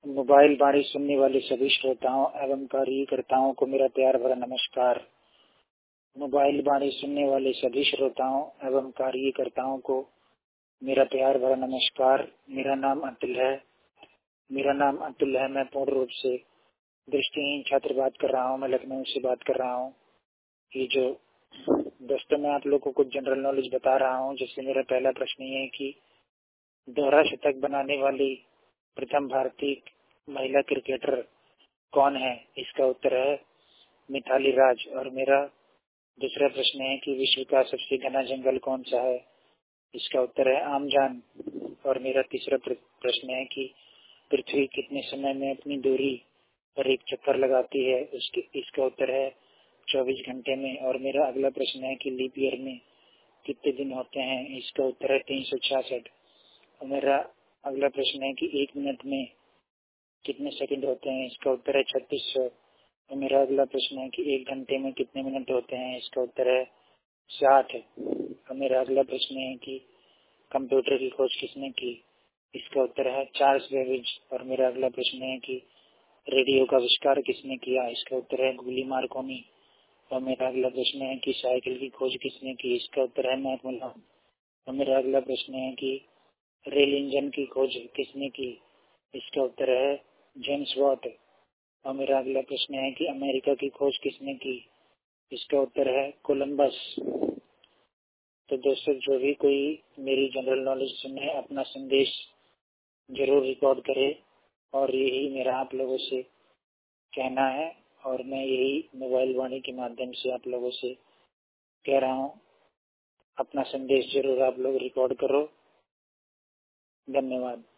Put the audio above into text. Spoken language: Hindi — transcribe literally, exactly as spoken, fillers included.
मोबाइल वाणी सुनने वाले सभी श्रोताओं एवं कार्यकर्ताओं को मेरा प्यार भरा नमस्कार। मोबाइल वाणी सुनने वाले सभी श्रोताओं एवं कार्यकर्ताओं को मेरा प्यार भरा नमस्कार। मेरा नाम अतुल है मेरा नाम अतुल है मैं पूर्ण रूप से दृष्टिहीन छात्र बात कर रहा हूँ। मैं लखनऊ से बात कर रहा हूँ। ये जो दोस्तों मैं आप लोगों को कुछ जनरल नॉलेज बता रहा हूँ, जिससे मेरा पहला प्रश्न ये है कि दोहरा शतक बनाने वाली प्रथम भारतीय महिला क्रिकेटर कौन है? इसका उत्तर है मिताली राज। और मेरा दूसरा प्रश्न है कि विश्व का सबसे घना जंगल कौन सा है? इसका उत्तर है आमजान। और मेरा तीसरा प्रश्न है कि पृथ्वी कितने समय में अपनी दूरी पर एक चक्कर लगाती है? उसके इसका उत्तर है चौबीस घंटे में। और मेरा अगला प्रश्न है कि लीप ईयर में कितने दिन होते हैं? इसका उत्तर है तीन सौ छियासठ। और मेरा अगला प्रश्न है कि एक मिनट में कितने सेकंड होते हैं? इसका उत्तर है छत्तीस सौ। और मेरा अगला प्रश्न है कि एक घंटे में कितने मिनट होते हैं? इसका उत्तर है साठ। और मेरा अगला प्रश्न है कि कंप्यूटर की खोज किसने की? इसका उत्तर है चार्ल्स बेबेज। और मेरा अगला प्रश्न है कि रेडियो का आविष्कार किसने किया? इसका उत्तर है गुली मार्कोनी। और मेरा अगला प्रश्न है कि साइकिल की खोज किसने की? इसका उत्तर है मैक मिलान। और मेरा अगला प्रश्न है कि रेल इंजन की खोज किसने की? इसका उत्तर है जेम्स वॉट। और मेरा अगला प्रश्न है कि अमेरिका की खोज किसने की? इसका उत्तर है कोलंबस। तो दोस्तों, जो भी कोई मेरी जनरल नॉलेज सुने अपना संदेश जरूर रिकॉर्ड करे। और यही मेरा आप लोगों से कहना है। और मैं यही मोबाइल वाणी के माध्यम से आप लोगों से कह रहा हूँ, अपना संदेश जरूर आप लोग रिकॉर्ड करो। धन्यवाद।